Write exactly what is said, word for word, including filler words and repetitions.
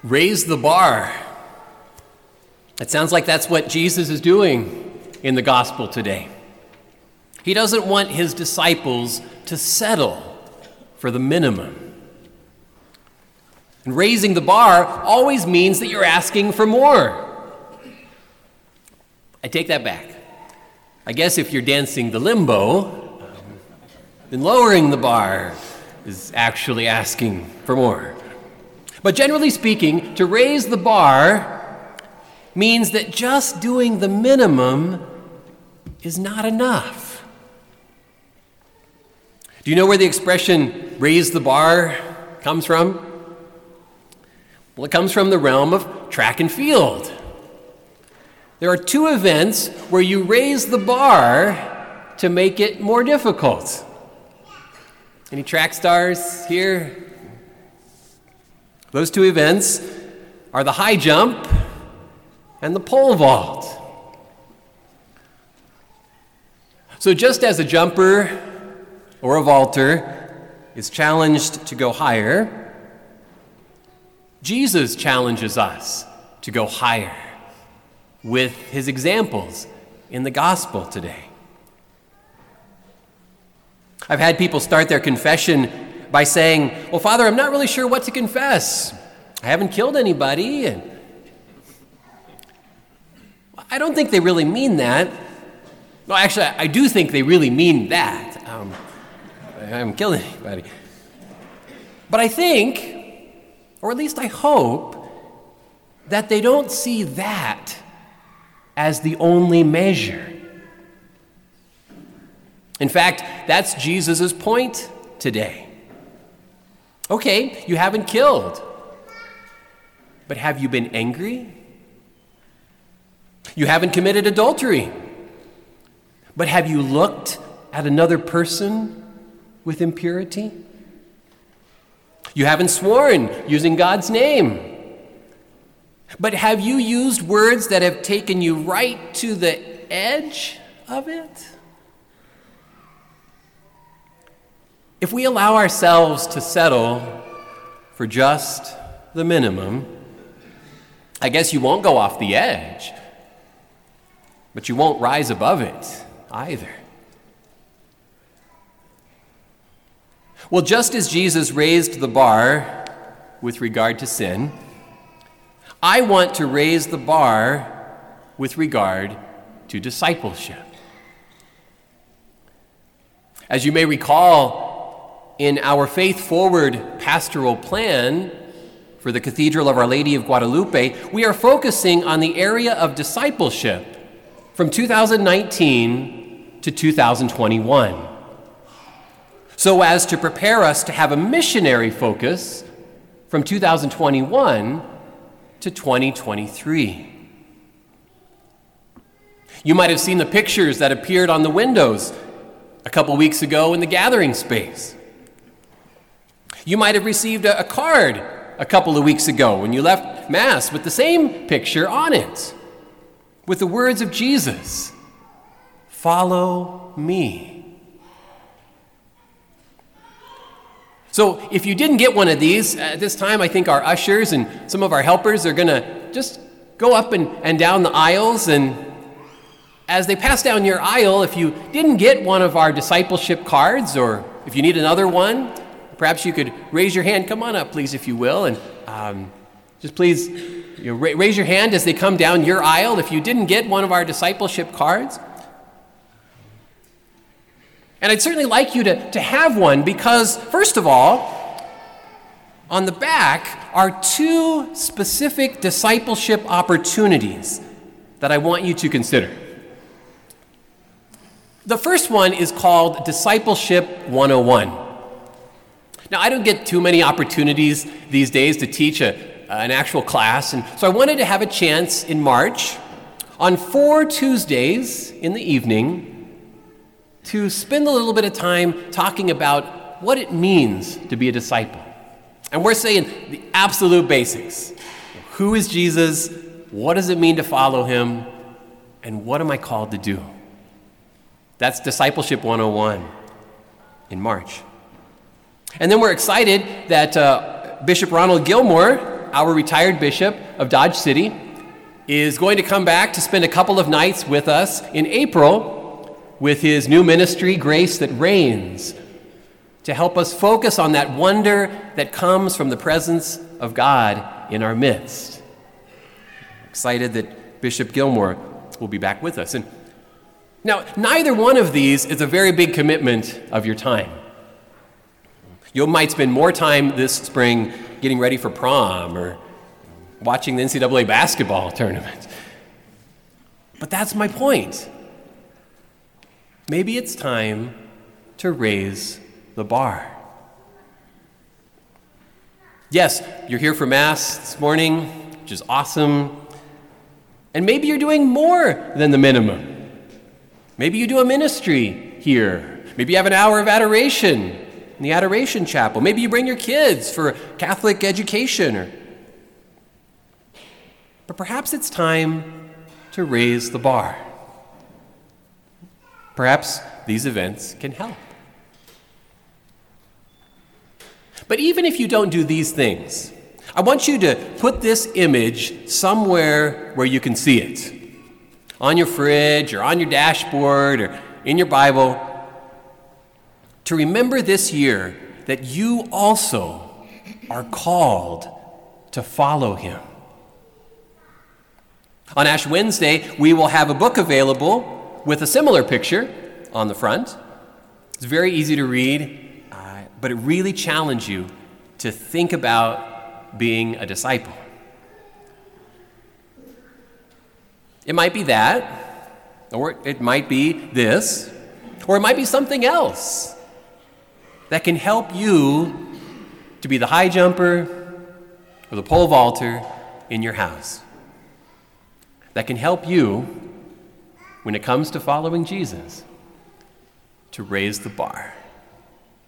Raise the bar. It sounds like that's what Jesus is doing in the gospel today. He doesn't want his disciples to settle for the minimum. And raising the bar always means that you're asking for more. I take that back. I guess if you're dancing the limbo, um, then lowering the bar is actually asking for more. But generally speaking, to raise the bar means that just doing the minimum is not enough. Do you know where the expression raise the bar comes from? Well, it comes from the realm of track and field. There are two events where you raise the bar to make it more difficult. Any track stars here? Those two events are the high jump and the pole vault. So just as a jumper or a vaulter is challenged to go higher, Jesus challenges us to go higher with his examples in the gospel today. I've had people start their confession by saying, well, Father, I'm not really sure what to confess. I haven't killed anybody. And I don't think they really mean that. Well, actually, I do think they really mean that. Um, I haven't killed anybody. But I think, or at least I hope, that they don't see that as the only measure. In fact, that's Jesus' point today. Okay, you haven't killed, but have you been angry? You haven't committed adultery, but have you looked at another person with impurity? You haven't sworn using God's name, but have you used words that have taken you right to the edge of it? If we allow ourselves to settle for just the minimum, I guess you won't go off the edge, but you won't rise above it either. Well, just as Jesus raised the bar with regard to sin, I want to raise the bar with regard to discipleship. As you may recall, in our Faith Forward pastoral plan for the Cathedral of Our Lady of Guadalupe, we are focusing on the area of discipleship from two thousand nineteen to two thousand twenty-one, so as to prepare us to have a missionary focus from two thousand twenty-one to twenty twenty-three. You might have seen the pictures that appeared on the windows a couple weeks ago in the gathering space. You might have received a, a card a couple of weeks ago when you left Mass with the same picture on it, with the words of Jesus, "Follow me." So if you didn't get one of these, at this time I think our ushers and some of our helpers are going to just go up and, and down the aisles, and as they pass down your aisle, if you didn't get one of our discipleship cards, or if you need another one, perhaps you could raise your hand. Come on up, please, if you will, and um, just please you know, ra- raise your hand as they come down your aisle if you didn't get one of our discipleship cards. And I'd certainly like you to, to have one because, first of all, on the back are two specific discipleship opportunities that I want you to consider. The first one is called Discipleship one oh one. Now, I don't get too many opportunities these days to teach a, an actual class, and so I wanted to have a chance in March on four Tuesdays in the evening to spend a little bit of time talking about what it means to be a disciple. And we're saying the absolute basics. Who is Jesus? What does it mean to follow him? And what am I called to do? That's Discipleship one oh one in March. And then we're excited that uh, Bishop Ronald Gilmore our retired bishop of Dodge City, is going to come back to spend a couple of nights with us in April with his new ministry, Grace That Reigns, to help us focus on that wonder that comes from the presence of God in our midst. Excited that Bishop Gilmore will be back with us. And now, neither one of these is a very big commitment of your time. You might spend more time this spring getting ready for prom or watching the N C double A basketball tournament. But that's my point. Maybe it's time to raise the bar. Yes, you're here for Mass this morning, which is awesome. And maybe you're doing more than the minimum. Maybe you do a ministry here. Maybe you have an hour of adoration in the Adoration Chapel. Maybe you bring your kids for Catholic education. Or... But perhaps it's time to raise the bar. Perhaps these events can help. But even if you don't do these things, I want you to put this image somewhere where you can see it. On your fridge, or on your dashboard, or in your Bible. To remember this year that you also are called to follow him. On Ash Wednesday, we will have a book available with a similar picture on the front. It's very easy to read, uh, but it really challenges you to think about being a disciple. It might be that, or it might be this, or it might be something else that can help you to be the high jumper or the pole vaulter in your house. That can help you, when it comes to following Jesus, to raise the bar.